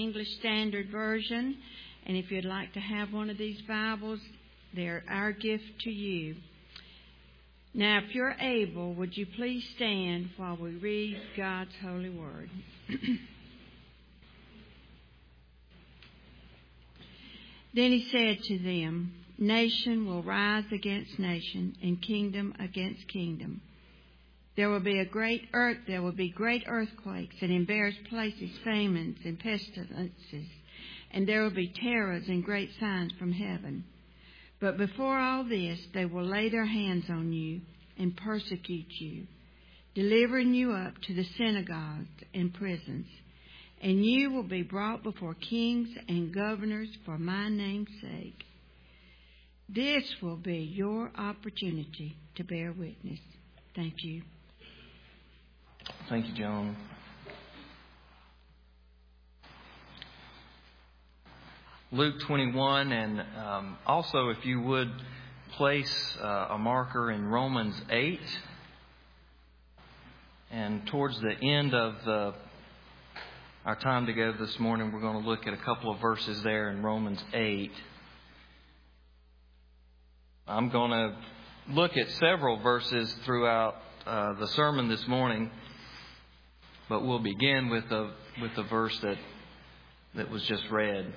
English Standard Version. And if you'd like to have one of these Bibles, they're our gift to you. Now, if you're able, would you please stand while we read God's holy word? Then he said to them, "Nation will rise against nation, and kingdom against kingdom. There will be great earthquakes, and in various places famines and pestilences, and there will be terrors and great signs from heaven. But before all this, they will lay their hands on you and persecute you, delivering you up to the synagogues and prisons. And you will be brought before kings and governors for my name's sake. This will be your opportunity to bear witness." Thank you. Thank you, Joan. Luke 21, and also if you would place a marker in Romans 8. And towards the end of our time together this morning, we're going to look at a couple of verses there in Romans 8. I'm going to look at several verses throughout the sermon this morning, but we'll begin with the verse that was just read.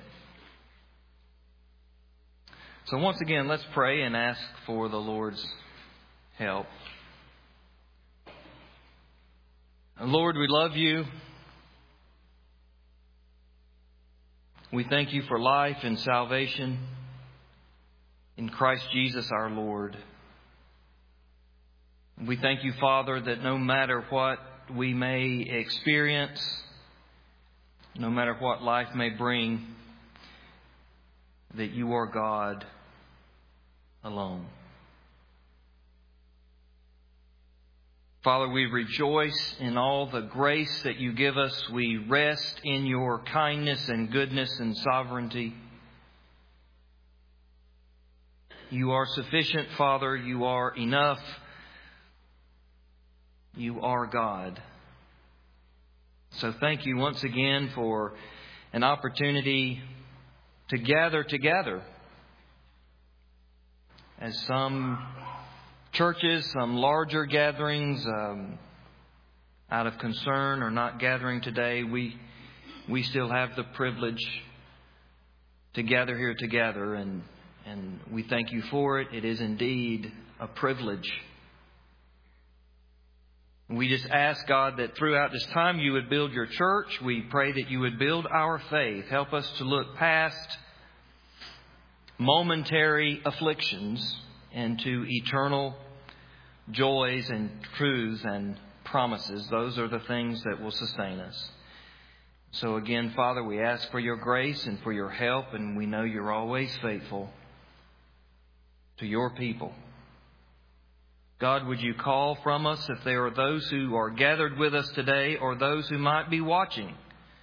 So once again, let's pray and ask for the Lord's help. Lord, we love you. We thank you for life and salvation in Christ Jesus our Lord. We thank you, Father, that no matter what we may experience, no matter what life may bring, that you are God alone. Father, we rejoice in all the grace that you give us. We rest in your kindness and goodness and sovereignty. You are sufficient, Father. You are enough. You are God. So thank you once again for an opportunity to gather together. As some churches, some larger gatherings, out of concern are not gathering today, we still have the privilege to gather here together, and we thank you for it. It is indeed a privilege. We just ask, God, that throughout this time you would build your church. We pray that you would build our faith. Help us to look past momentary afflictions into eternal joys and truths and promises. Those are the things that will sustain us. So again, Father, we ask for your grace and for your help, and we know you're always faithful to your people. God, would you call from us if there are those who are gathered with us today, or those who might be watching,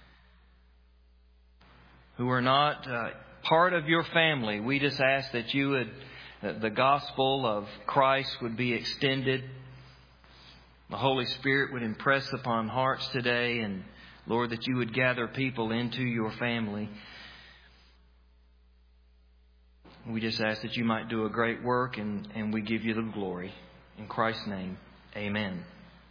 who are not part of your family? We just ask that the gospel of Christ would be extended. The Holy Spirit would impress upon hearts today, and Lord, that you would gather people into your family. We just ask that you might do a great work, and we give you the glory. In Christ's name, amen.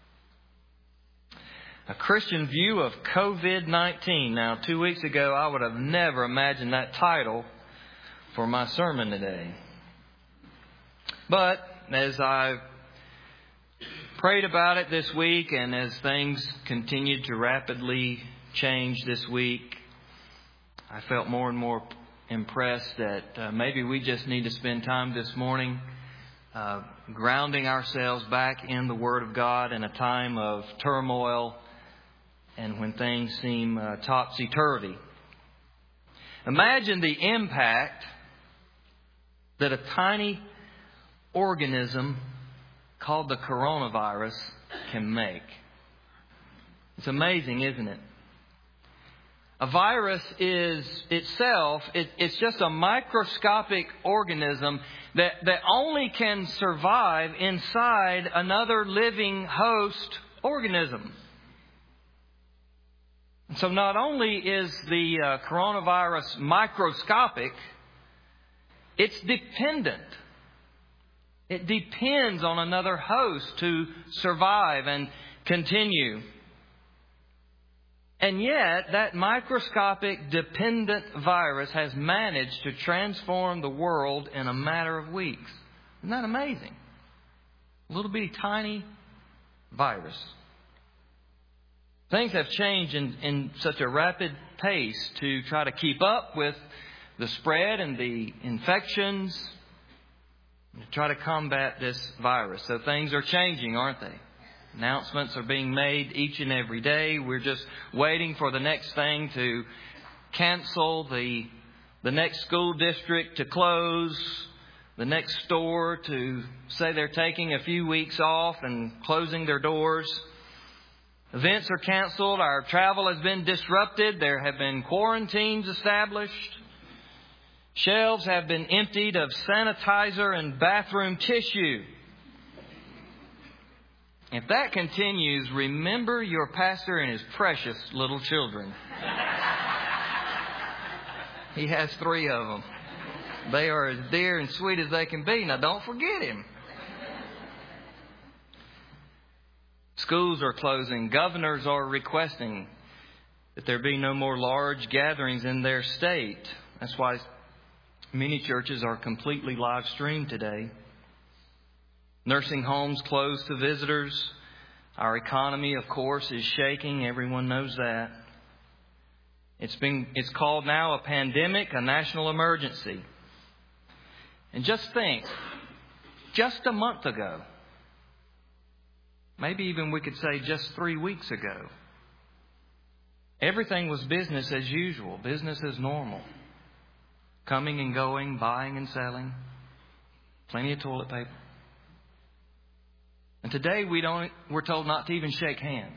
A Christian view of COVID-19. Now, 2 weeks ago, I would have never imagined that title for my sermon today. But as I prayed about it this week, and as things continued to rapidly change this week, I felt more and more impressed that maybe we just need to spend time this morning grounding ourselves back in the Word of God in a time of turmoil and when things seem topsy-turvy. Imagine the impact that a tiny organism called the coronavirus can make. It's amazing, isn't it? A virus is itself, it's just a microscopic organism that only can survive inside another living host organism. So not only is the coronavirus microscopic, it's dependent. It depends on another host to survive and continue. And yet, that microscopic dependent virus has managed to transform the world in a matter of weeks. Isn't that amazing? A little bitty tiny virus. Things have changed in such a rapid pace to try to keep up with the spread and the infections, to try to combat this virus. So things are changing, aren't they? Announcements are being made each and every day. We're just waiting for the next thing to cancel, the next school district to close, the next store to say they're taking a few weeks off and closing their doors. Events are canceled. Our travel has been disrupted. There have been quarantines established. Shelves have been emptied of sanitizer and bathroom tissue. If that continues, remember your pastor and his precious little children. He has 3 of them. They are as dear and sweet as they can be. Now, don't forget him. Schools are closing. Governors are requesting that there be no more large gatherings in their state. That's why many churches are completely live streamed today. Nursing homes closed to visitors. Our economy, of course, is shaking. Everyone knows that. It's called now a pandemic, a national emergency. And just think, just a month ago, maybe even we could say just 3 weeks ago, everything was business as usual, business as normal. Coming and going, buying and selling, plenty of toilet paper. And today we're told not to even shake hands.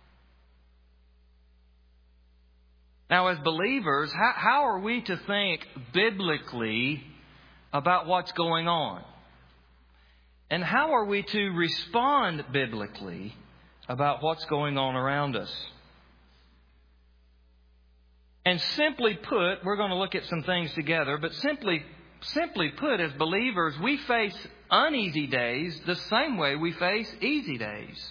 Now, as believers, how are we to think biblically about what's going on? And how are we to respond biblically about what's going on around us? And simply put, we're going to look at some things together, but simply put, as believers, we face uneasy days the same way we face easy days.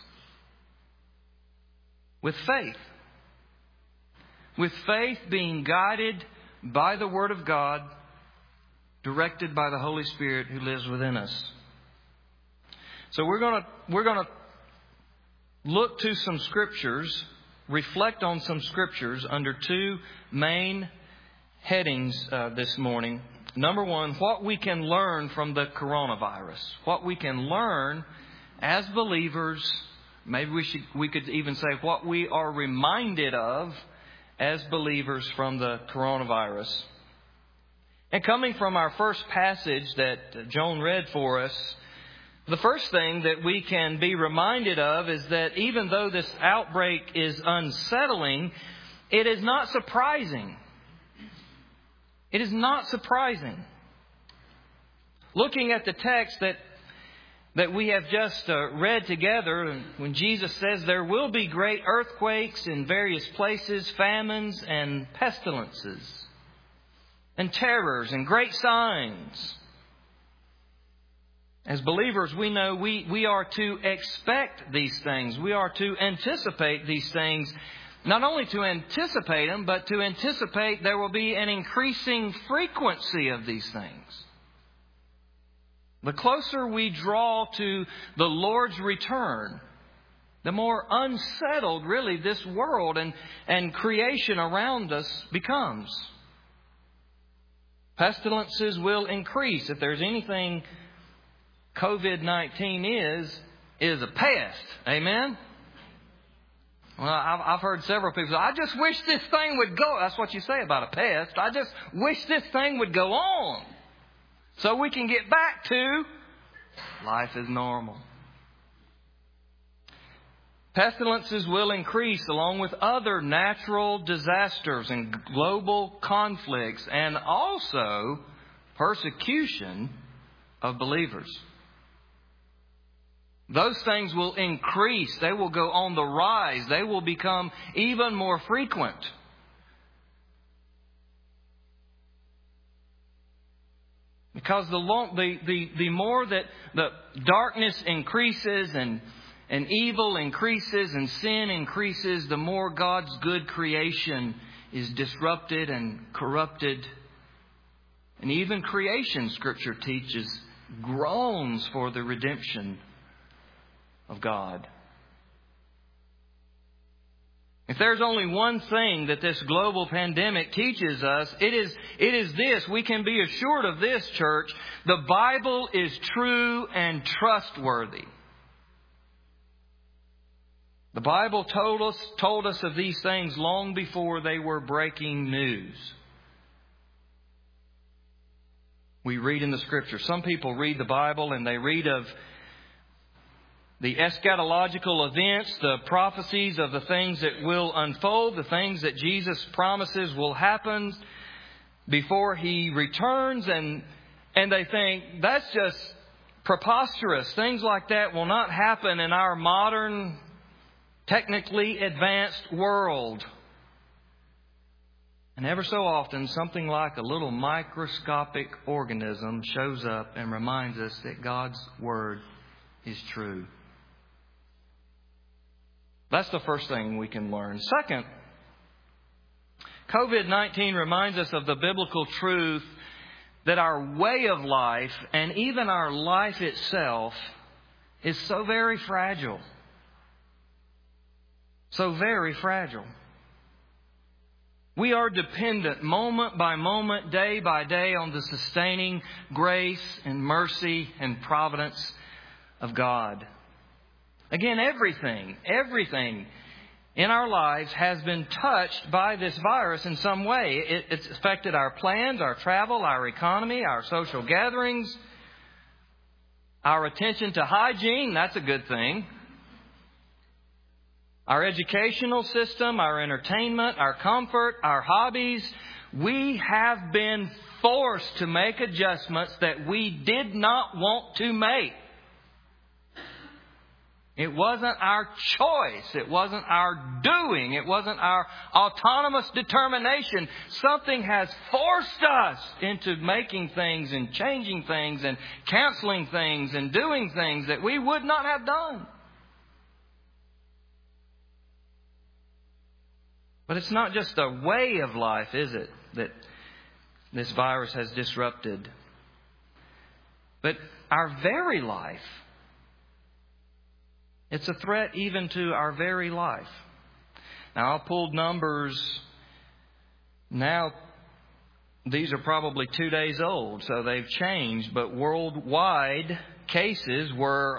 With faith. With faith being guided by the Word of God, directed by the Holy Spirit who lives within us. So we're going to look to some scriptures, reflect on some scriptures under 2 main headings this morning. Number 1, what we can learn from the coronavirus. What we can learn as believers. Maybe we could even say what we are reminded of as believers from the coronavirus. And coming from our first passage that Joan read for us, the first thing that we can be reminded of is that even though this outbreak is unsettling, it is not surprising. It is not surprising. Looking at the text that we have just read together, when Jesus says there will be great earthquakes in various places, famines and pestilences, and terrors and great signs. As believers, we know we are to expect these things. We are to anticipate these things. Not only to anticipate them, but to anticipate there will be an increasing frequency of these things. The closer we draw to the Lord's return, the more unsettled really this world and creation around us becomes. Pestilences will increase. If there's anything COVID-19 is a pest. Amen? Well, I've heard several people say, I just wish this thing would go. That's what you say about a pest. I just wish this thing would go on so we can get back to life as normal. Pestilences will increase along with other natural disasters and global conflicts and also persecution of believers. Those things will increase. They will go on the rise. They will become even more frequent. Because the more that the darkness increases and evil increases and sin increases, the more God's good creation is disrupted and corrupted. And even creation, Scripture teaches, groans for the redemption of God. If there's only one thing that this global pandemic teaches us, it is this. We can be assured of this, church. The Bible is true and trustworthy. The Bible told us of these things long before they were breaking news. We read in the Scripture. Some people read the Bible and they read of the eschatological events, the prophecies of the things that will unfold, the things that Jesus promises will happen before He returns. And they think, that's just preposterous. Things like that will not happen in our modern, technically advanced world. And ever so often, something like a little microscopic organism shows up and reminds us that God's Word is true. That's the first thing we can learn. Second, COVID-19 reminds us of the biblical truth that our way of life and even our life itself is so very fragile. So very fragile. We are dependent moment by moment, day by day on the sustaining grace and mercy and providence of God. Again, everything in our lives has been touched by this virus in some way. It's affected our plans, our travel, our economy, our social gatherings, our attention to hygiene. That's a good thing. Our educational system, our entertainment, our comfort, our hobbies. We have been forced to make adjustments that we did not want to make. It wasn't our choice. It wasn't our doing. It wasn't our autonomous determination. Something has forced us into making things and changing things and canceling things and doing things that we would not have done. But it's not just a way of life, is it, that this virus has disrupted, but our very life. It's a threat even to our very life. Now, I pulled numbers. Now, these are probably 2 days old, so they've changed. But worldwide cases were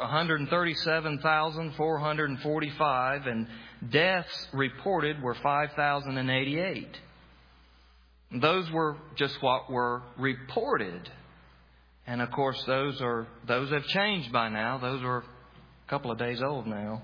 137,445, and deaths reported were 5,088. Those were just what were reported. And, of course, those have changed by now. Those are couple of days old now.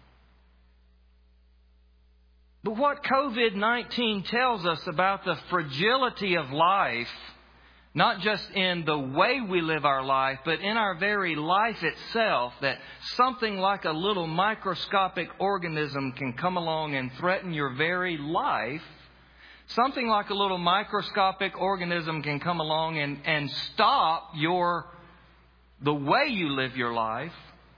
But what COVID-19 tells us about the fragility of life, not just in the way we live our life, but in our very life itself, that something like a little microscopic organism can come along and threaten your very life. Something like a little microscopic organism can come along and stop the way you live your life.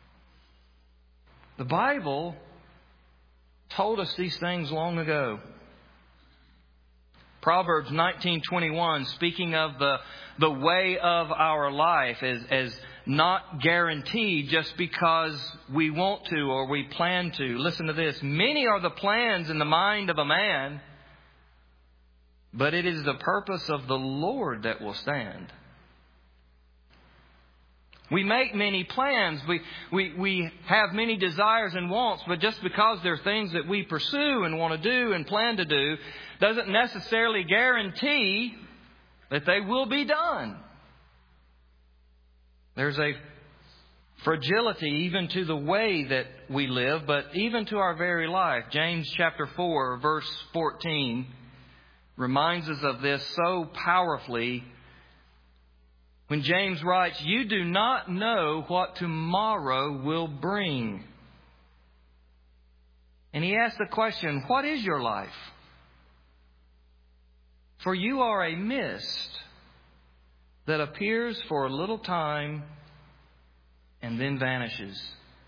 The Bible told us these things long ago. Proverbs 19:21, speaking of the way of our life as not guaranteed just because we want to or we plan to. Listen to this. Many are the plans in the mind of a man, but it is the purpose of the Lord that will stand. We make many plans. We have many desires and wants, but just because they're things that we pursue and want to do and plan to do doesn't necessarily guarantee that they will be done. There's a fragility even to the way that we live, but even to our very life. James chapter 4, verse 14 reminds us of this so powerfully. When James writes, "You do not know what tomorrow will bring." And he asks the question, what is your life? For you are a mist that appears for a little time and then vanishes.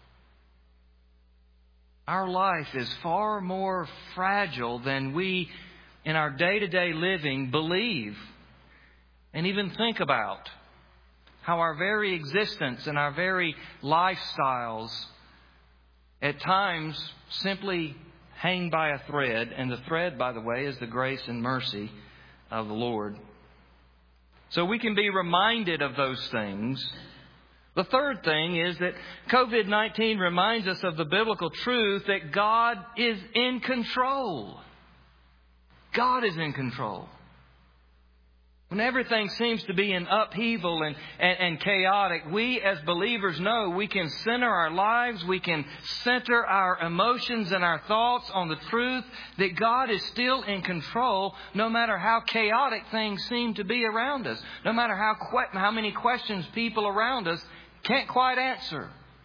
Our life is far more fragile than we, in our day-to-day living, believe and even think about. How our very existence and our very lifestyles at times simply hang by a thread. And the thread, by the way, is the grace and mercy of the Lord. So we can be reminded of those things. The third thing is that COVID-19 reminds us of the biblical truth that God is in control. God is in control. When everything seems to be in upheaval and chaotic, we as believers know we can center our lives, we can center our emotions and our thoughts on the truth that God is still in control, no matter how chaotic things seem to be around us, no matter how many questions people around us can't quite answer.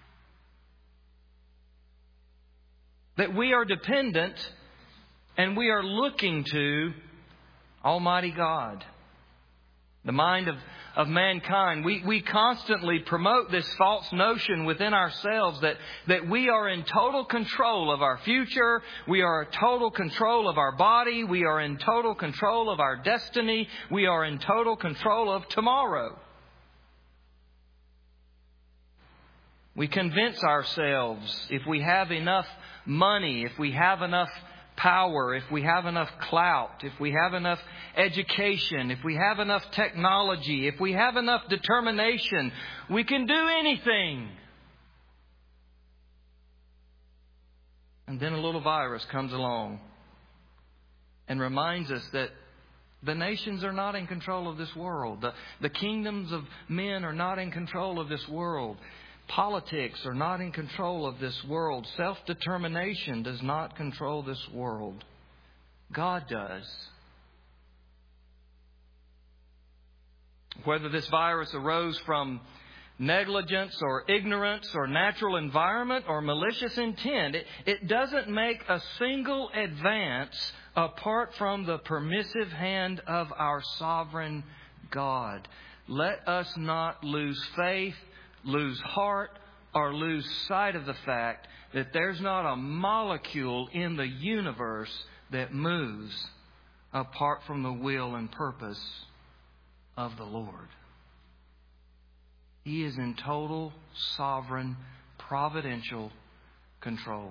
That we are dependent and we are looking to Almighty God. The mind of mankind. We constantly promote this false notion within ourselves that we are in total control of our future. We are in total control of our body. We are in total control of our destiny. We are in total control of tomorrow. We convince ourselves if we have enough money, if we have enough power, if we have enough clout, if we have enough education, if we have enough technology, if we have enough determination, we can do anything. And then a little virus comes along and reminds us that the nations are not in control of this world. The kingdoms of men are not in control of this world. Politics are not in control of this world. Self-determination does not control this world. God does. Whether this virus arose from negligence or ignorance or natural environment or malicious intent, it doesn't make a single advance apart from the permissive hand of our sovereign God. Let us not lose faith, lose heart, or lose sight of the fact that there's not a molecule in the universe that moves apart from the will and purpose of the Lord. He is in total, sovereign, providential control.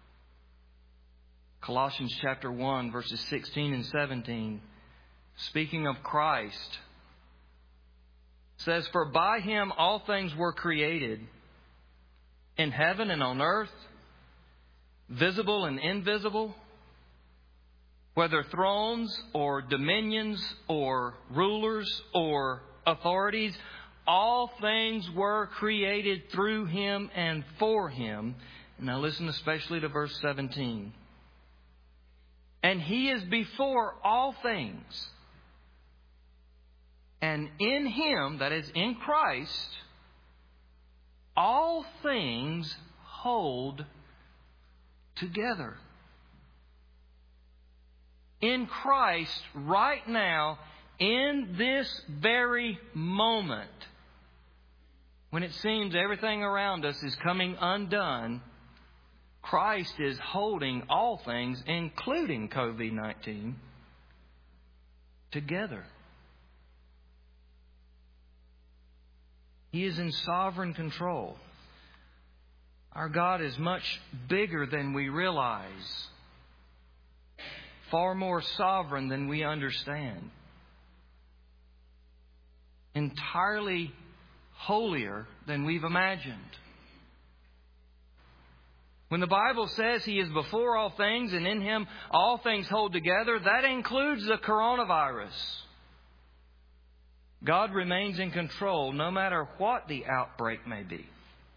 Colossians chapter 1, verses 16 and 17, speaking of Christ, says, "For by Him all things were created, in heaven and on earth, visible and invisible, whether thrones or dominions or rulers or authorities, all things were created through Him and for Him." And now listen especially to verse 17. "And He is before all things. And in Him," that is in Christ, "all things hold together." In Christ, right now, in this very moment, when it seems everything around us is coming undone, Christ is holding all things, including COVID-19, together. He is in sovereign control. Our God is much bigger than we realize. Far more sovereign than we understand. Entirely holier than we've imagined. When the Bible says He is before all things and in Him all things hold together, that includes the coronavirus. God remains in control no matter what the outbreak may be.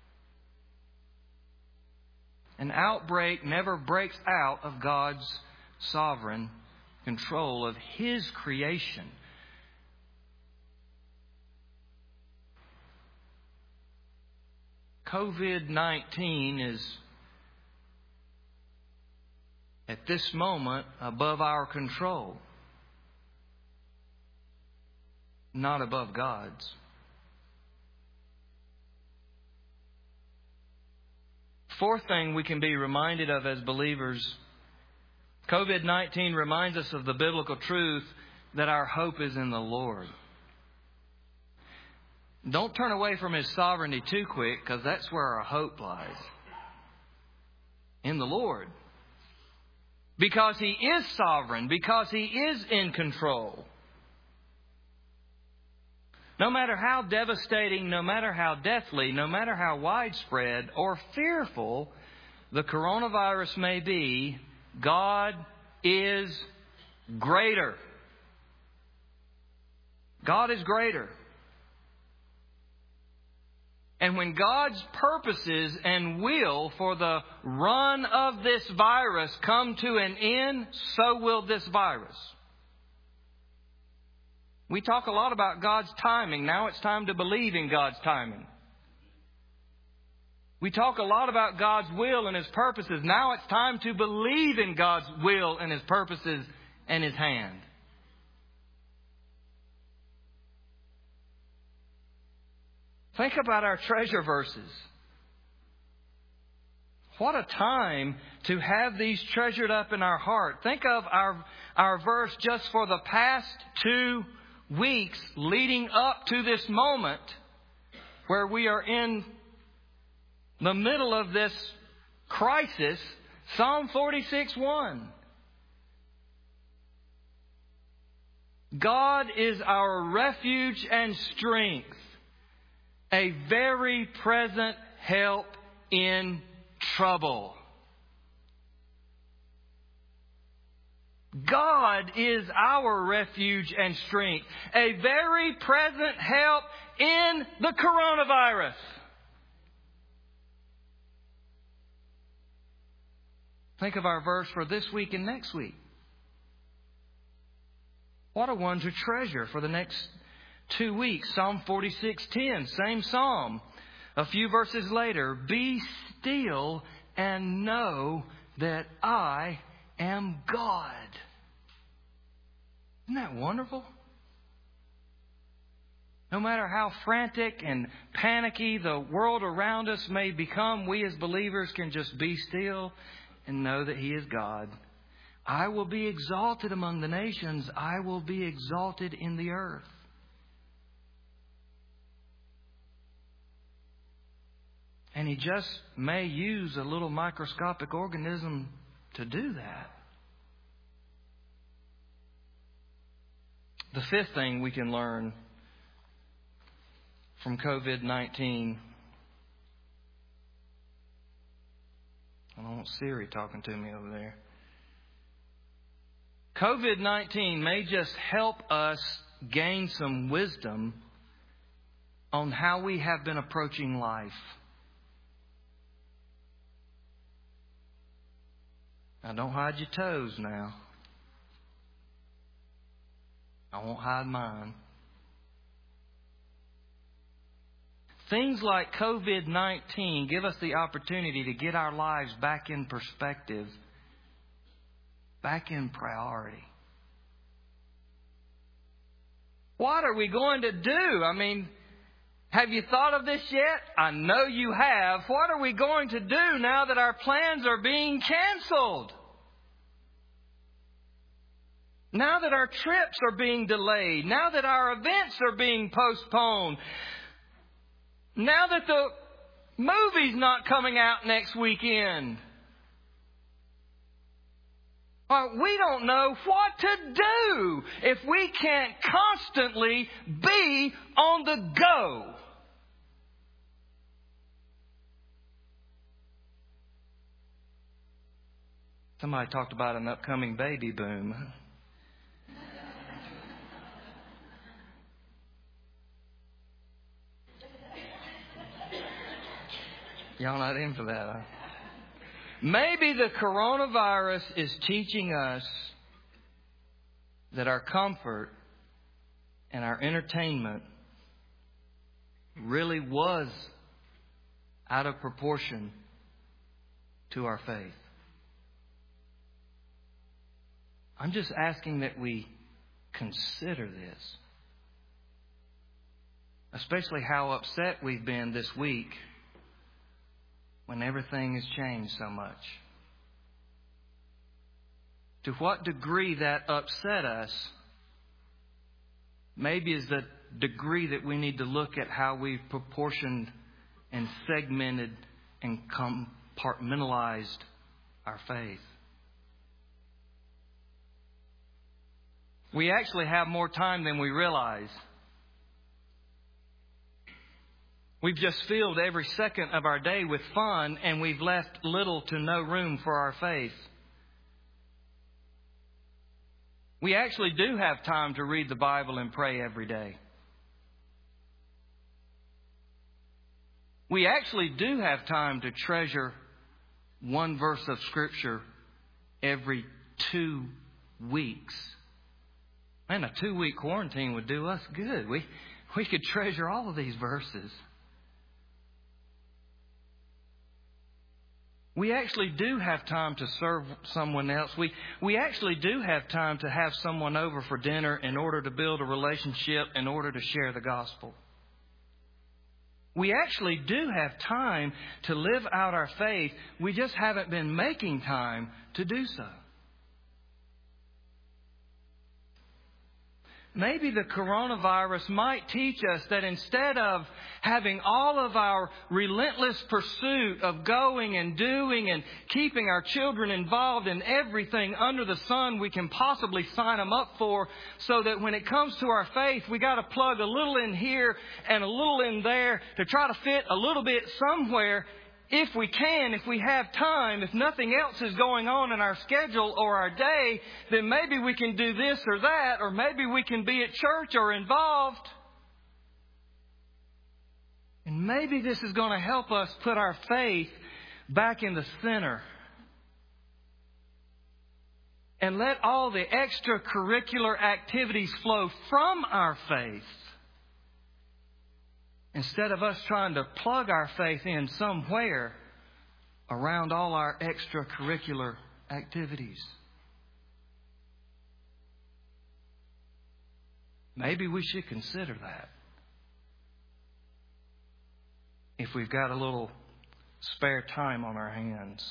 An outbreak never breaks out of God's sovereign control of His creation. COVID-19 is at this moment above our control, not above God's. Fourth thing we can be reminded of as believers, COVID-19 reminds us of the biblical truth that our hope is in the Lord. Don't turn away from His sovereignty too quick, because that's where our hope lies. In the Lord. Because He is sovereign. Because He is in control. No matter how devastating, no matter how deathly, no matter how widespread or fearful the coronavirus may be, God is greater. God is greater. And when God's purposes and will for the run of this virus come to an end, so will this virus. We talk a lot about God's timing. Now it's time to believe in God's timing. We talk a lot about God's will and His purposes. Now it's time to believe in God's will and His purposes and His hand. Think about our treasure verses. What a time to have these treasured up in our heart. Think of our verse just for the past 2 weeks leading up to this moment where we are in the middle of this crisis. Psalm 46:1. God is our refuge and strength, a very present help in trouble. God is our refuge and strength, a very present help in the coronavirus. Think of our verse for this week and next week. What a one to treasure for the next 2 weeks. Psalm 46:10, same psalm. A few verses later, be still and know that I am God. Isn't that wonderful? No matter how frantic and panicky the world around us may become, we as believers can just be still and know that He is God. I will be exalted among the nations. I will be exalted in the earth. And He just may use a little microscopic organism to do that. The fifth thing we can learn from COVID-19. I don't want Siri talking to me over there. COVID-19 may just help us gain some wisdom on how we have been approaching life. Now, don't hide your toes now. I won't hide mine. Things like COVID-19 give us the opportunity to get our lives back in perspective, back in priority. What are we going to do? I mean, have you thought of this yet? I know you have. What are we going to do now that our plans are being canceled? Now that our trips are being delayed. Now that our events are being postponed. Now that the movie's not coming out next weekend. Well, we don't know what to do if we can't constantly be on the go. Somebody talked about an upcoming baby boom. Y'all not in for that, huh? Maybe the coronavirus is teaching us that our comfort and our entertainment really was out of proportion to our faith. I'm just asking that we consider this. Especially how upset we've been this week when everything has changed so much. To what degree that upset us maybe is the degree that we need to look at how we've proportioned and segmented and compartmentalized our faith. We actually have more time than we realize. We've just filled every second of our day with fun, and we've left little to no room for our faith. We actually do have time to read the Bible and pray every day. We actually do have time to treasure one verse of Scripture every 2 weeks. Man, a 2-week quarantine would do us good. We could treasure all of these verses. We actually do have time to serve someone else. We actually do have time to have someone over for dinner in order to build a relationship, in order to share the gospel. We actually do have time to live out our faith. We just haven't been making time to do so. Maybe the coronavirus might teach us that instead of having all of our relentless pursuit of going and doing and keeping our children involved in everything under the sun we can possibly sign them up for, so that when it comes to our faith, we got to plug a little in here and a little in there to try to fit a little bit somewhere. If we can, if we have time, if nothing else is going on in our schedule or our day, then maybe we can do this or that, or maybe we can be at church or involved. And maybe this is going to help us put our faith back in the center. And let all the extracurricular activities flow from our faith, instead of us trying to plug our faith in somewhere around all our extracurricular activities. Maybe we should consider that. If we've got a little spare time on our hands.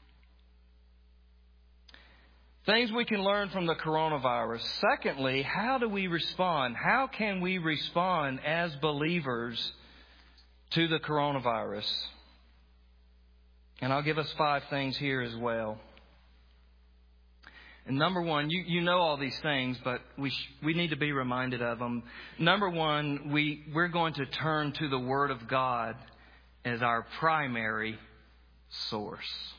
Things we can learn from the coronavirus. Secondly, how do we respond? How can we respond as believers to the coronavirus? And I'll give us 5 things here as well. And number one, you know all these things, but we need to be reminded of them. Number one, we're going to turn to the Word of God as our primary source.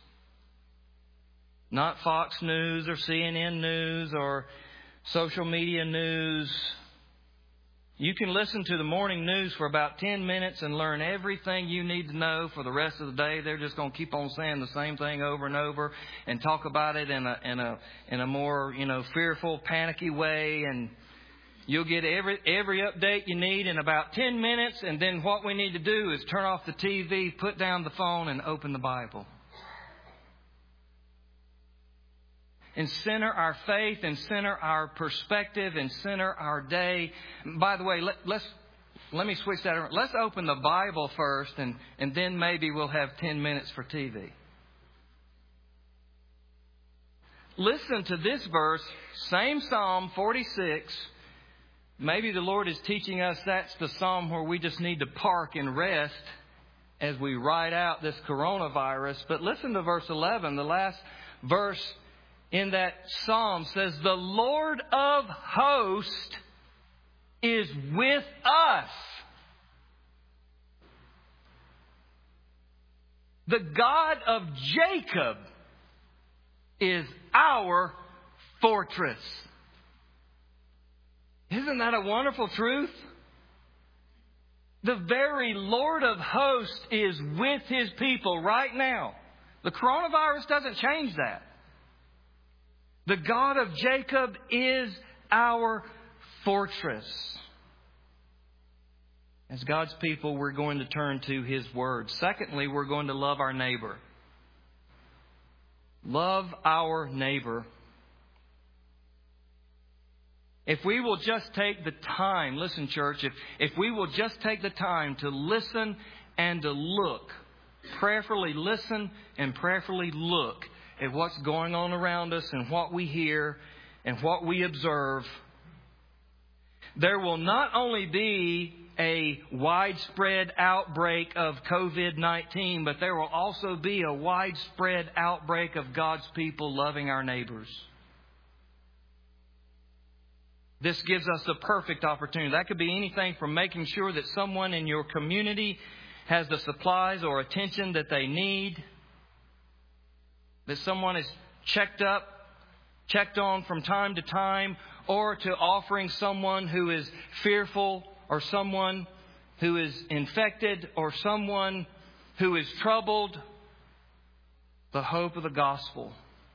Not Fox News or CNN News or social media news. You can listen to the morning news for about 10 minutes and learn everything you need to know for the rest of the day. They're just going to keep on saying the same thing over and over and talk about it in a more, fearful, panicky way. And you'll get every update you need in about 10 minutes. And then what we need to do is turn off the TV, put down the phone, and open the Bible. And center our faith, and center our perspective, and center our day. By the way, let me switch that around. Let's open the Bible first, and then maybe we'll have 10 minutes for TV. Listen to this verse, same Psalm 46. Maybe the Lord is teaching us that's the psalm where we just need to park and rest as we ride out this coronavirus. But listen to verse 11, the last verse in that psalm says, "The Lord of hosts is with us. The God of Jacob is our fortress." Isn't that a wonderful truth? The very Lord of hosts is with His people right now. The coronavirus doesn't change that. The God of Jacob is our fortress. As God's people, we're going to turn to His Word. Secondly, we're going to love our neighbor. Love our neighbor. If we will just take the time, listen, church, if we will just take the time to listen and to look, prayerfully listen and prayerfully look at what's going on around us and what we hear and what we observe, there will not only be a widespread outbreak of COVID-19, but there will also be a widespread outbreak of God's people loving our neighbors. This gives us a perfect opportunity. That could be anything from making sure that someone in your community has the supplies or attention that they need, that someone is checked on from time to time, or to offering someone who is fearful, or someone who is infected, or someone who is troubled, the hope of the gospel.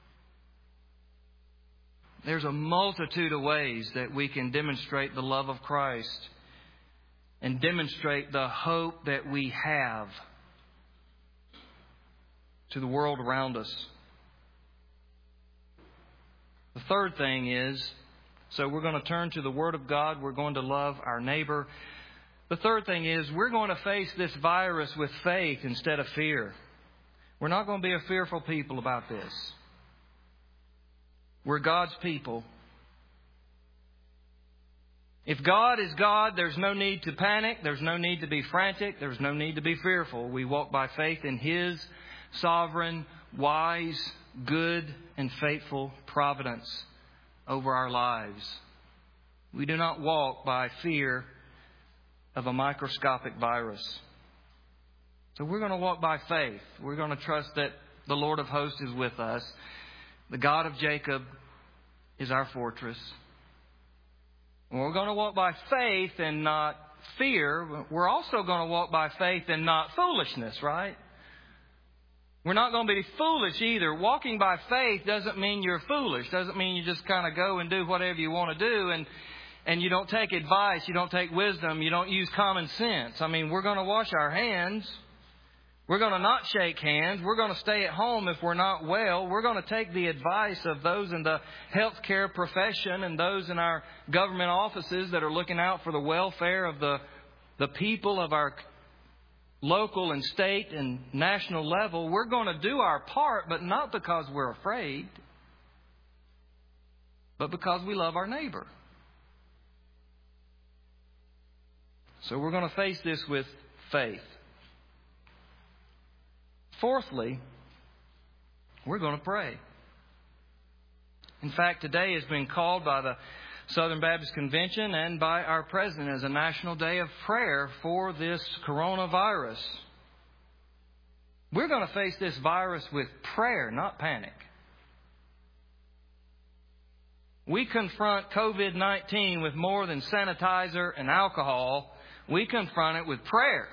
There's a multitude of ways that we can demonstrate the love of Christ and demonstrate the hope that we have to the world around us. The third thing is, so we're going to turn to the Word of God. We're going to love our neighbor. The third thing is, we're going to face this virus with faith instead of fear. We're not going to be a fearful people about this. We're God's people. If God is God, there's no need to panic. There's no need to be frantic. There's no need to be fearful. We walk by faith in His sovereign, wise, good, and faithful providence over our lives. We do not walk by fear of a microscopic virus. So we're going to walk by faith. We're going to trust that the Lord of hosts is with us. The God of Jacob is our fortress. And we're going to walk by faith and not fear. We're also going to walk by faith and not foolishness, right? We're not going to be foolish either. Walking by faith doesn't mean you're foolish. Doesn't mean you just kind of go and do whatever you want to do and you don't take advice, you don't take wisdom, you don't use common sense. I mean, we're going to wash our hands. We're going to not shake hands. We're going to stay at home if we're not well. We're going to take the advice of those in the healthcare profession and those in our government offices that are looking out for the welfare of the people of our local and state and national level. We're going to do our part, but not because we're afraid, but because we love our neighbor. So we're going to face this with faith. Fourthly, we're going to pray. In fact, today has been called by the Southern Baptist Convention and by our President as a national day of prayer for this coronavirus. We're going to face this virus with prayer, not panic. We confront COVID-19 with more than sanitizer and alcohol. We confront it with prayer.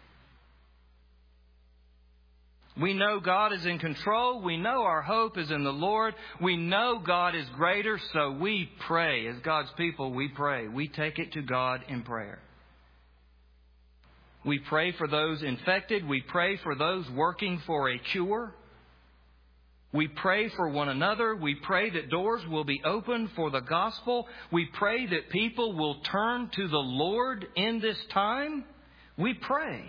We know God is in control. We know our hope is in the Lord. We know God is greater, so we pray. As God's people, we pray. We take it to God in prayer. We pray for those infected. We pray for those working for a cure. We pray for one another. We pray that doors will be opened for the gospel. We pray that people will turn to the Lord in this time. We pray.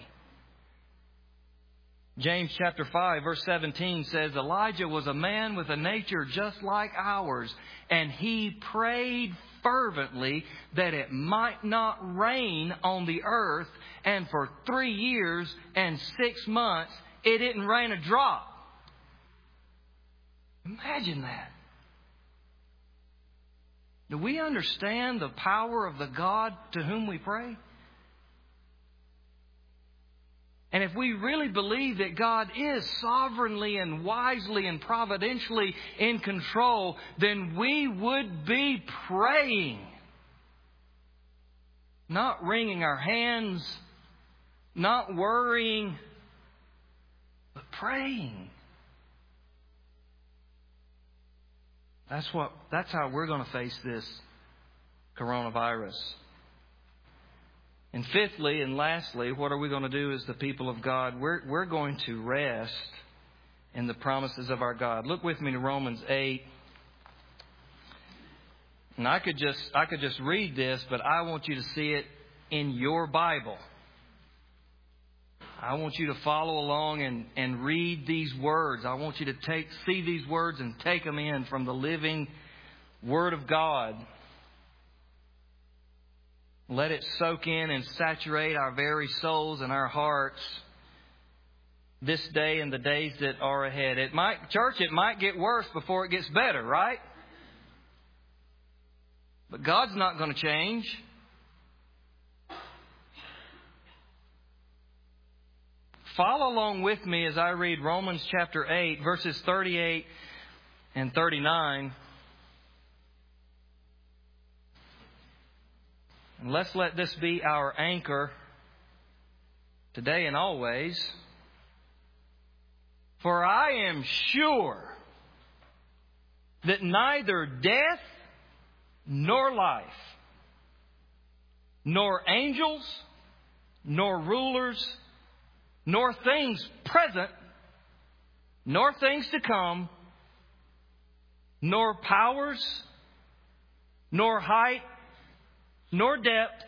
James chapter 5 verse 17 says, Elijah was a man with a nature just like ours, and he prayed fervently that it might not rain on the earth, and for 3 years and 6 months it didn't rain a drop. Imagine that. Do we understand the power of the God to whom we pray? And if we really believe that God is sovereignly and wisely and providentially in control, then we would be praying. Not wringing our hands, not worrying, but praying. That's how we're going to face this coronavirus. And fifthly and lastly, what are we going to do as the people of God? We're going to rest in the promises of our God. Look with me to Romans 8. And I could just read this, but I want you to see it in your Bible. I want you to follow along and read these words. I want you to see these words and take them in from the living Word of God. Let it soak in and saturate our very souls and our hearts this day and the days that are ahead. It might get worse before it gets better, right? But God's not going to change. Follow along with me as I read Romans chapter 8, verses 38 and 39. And let's let this be our anchor today and always. For I am sure that neither death nor life, nor angels, nor rulers, nor things present, nor things to come, nor powers, nor height, nor depth,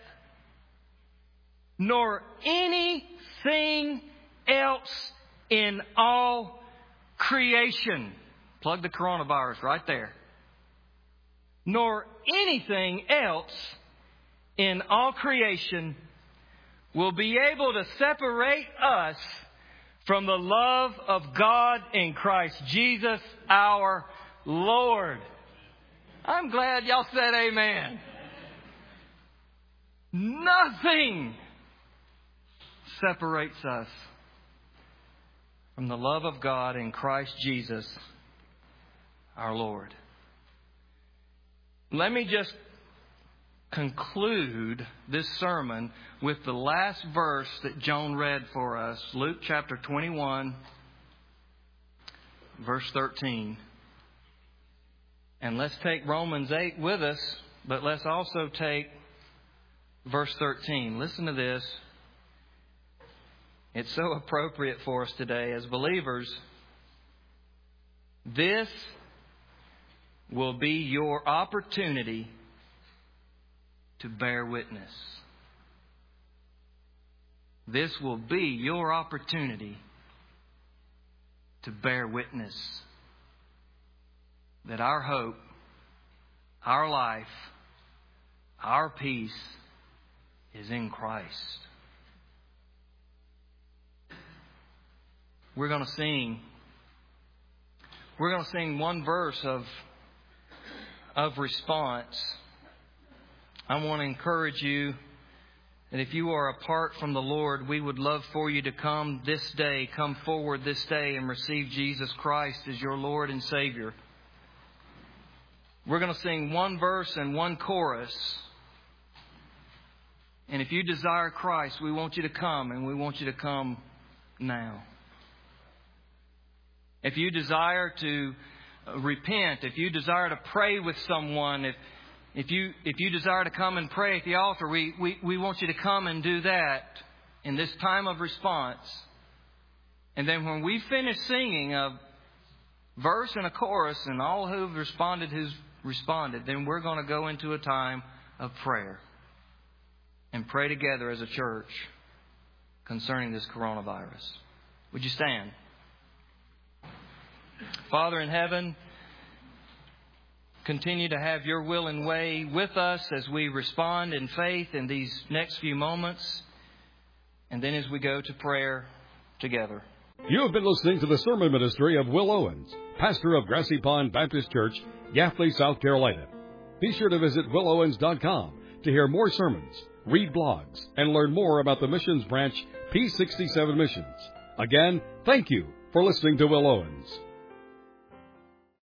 nor anything else in all creation. Plug the coronavirus right there. Nor anything else in all creation will be able to separate us from the love of God in Christ Jesus our Lord. I'm glad y'all said amen. Nothing separates us from the love of God in Christ Jesus our Lord. Let me just conclude this sermon with the last verse that Joan read for us. Luke chapter 21, verse 13. And let's take Romans 8 with us, but let's also take verse 13. Listen to this. It's so appropriate for us today as believers. This will be your opportunity to bear witness. This will be your opportunity to bear witness that our hope, our life, our peace is in Christ. We're going to sing one verse of response. I want to encourage you that if you are apart from the Lord, we would love for you to come forward this day and receive Jesus Christ as your Lord and Savior. We're going to sing one verse and one chorus. And if you desire Christ, we want you to come, and we want you to come now. If you desire to repent, if you desire to pray with someone, if you desire to come and pray at the altar, we want you to come and do that in this time of response. And then when we finish singing a verse and a chorus and all who've responded, then we're going to go into a time of prayer and pray together as a church concerning this coronavirus. Would you stand? Father in heaven, continue to have your will and way with us as we respond in faith in these next few moments, and then as we go to prayer together. You have been listening to the sermon ministry of Will Owens, pastor of Grassy Pond Baptist Church, Gaffney, South Carolina. Be sure to visit willowens.com to hear more sermons, read blogs, and learn more about the missions branch P67 Missions. Again, thank you for listening to Will Owens.